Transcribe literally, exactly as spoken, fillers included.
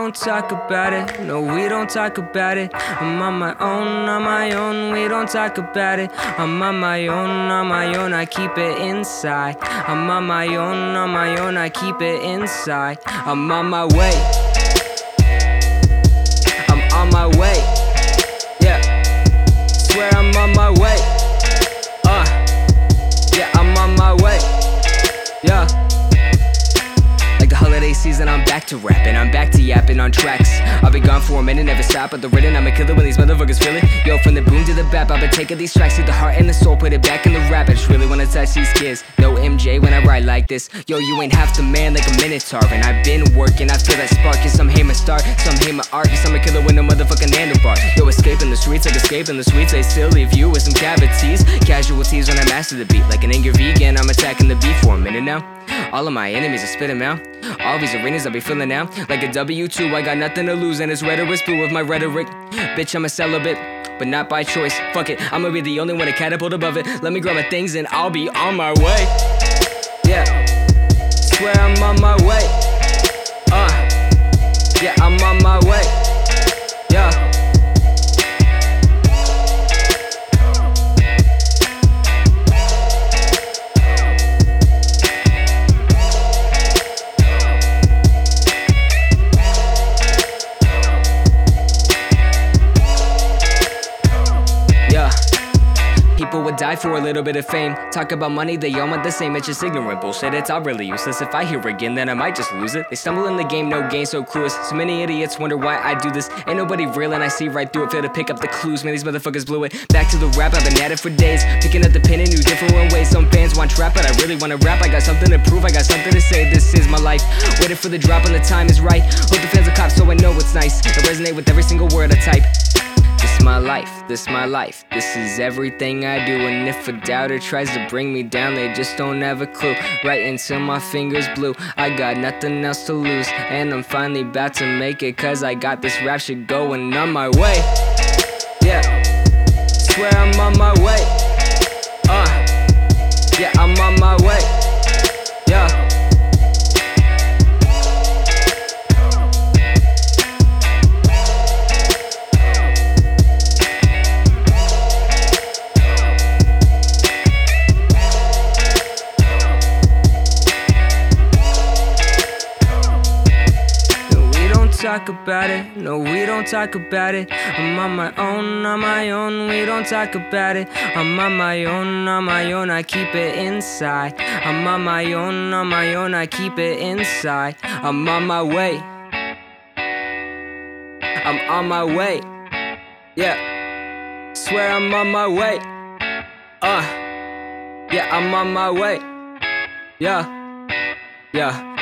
don't talk about it. No, we don't talk about it. I'm on my own, on my own. We don't talk about it. I'm on my own, on my own. I keep it inside. I'm on my own, on my own. I keep it inside. I'm on my way. I'm on my way. Yeah. Swear I'm on my way. Uh. Yeah, I'm on my way. Yeah. Like the holiday season, I'm back to rapping. I'm back to yapping on tracks. I've been gone for a minute, never stop. But the written, I'm a killer when these motherfuckers feel it. Yo, from the boom to the bap, I've been taking these tracks to the heart and the soul, put it back in the rap. I just really wanna touch these kids. No M J when I ride like this. Yo, you ain't half the man like a Minotaur. And I've been working, I feel that spark. Yeah, some hate my start, some hate my art. Cause I'm a killer with no motherfucking handlebar. Yo, escaping the streets like escaping the sweets. They still leave you with some cavities. Casualties when I master the beat. Like an angry vegan, I'm attacking the beat for a minute now. All of my enemies are spitting out. All these arenas I'll be filling out. Like a W two, I got nothing to lose. And it's red or it's blue with my rhetoric. Bitch, I'm a celibate, but not by choice. Fuck it, I'ma be the only one to catapult above it. Let me grab my things and I'll be on my way. Yeah, swear I'm on my way. Uh, yeah, I'm on my way. Yeah. People would die for a little bit of fame. Talk about money, they all want the same. It's just ignorant bullshit, it's all really useless. If I hear again, then I might just lose it. They stumble in the game, no gain, so clueless. So many idiots wonder why I do this. Ain't nobody real and I see right through it. Fail to pick up the clues, man, these motherfuckers blew it. Back to the rap, I've been at it for days. Picking up the pen in new different ways. Some fans want trap, but I really wanna rap. I got something to prove, I got something to say. This is my life, waiting for the drop when the time is right. Hope the fans will cop so I know it's nice. I resonate with every single word I type. This my life, this my life, this is everything I do. And if a doubter tries to bring me down, they just don't have a clue. Right until my fingers blue, I got nothing else to lose. And I'm finally about to make it, cause I got this rap shit going on my way. Yeah, swear I'm on my way. Uh, yeah, I'm on my way. Yeah. Talk about it, no, we don't talk about it. I'm on my own, on my own, we don't talk about it. I'm on my own, on my own, I keep it inside. I'm on my own, on my own, I keep it inside. I'm on my way. I'm on my way. Yeah, swear I'm on my way. Uh, yeah, I'm on my way. Yeah, yeah.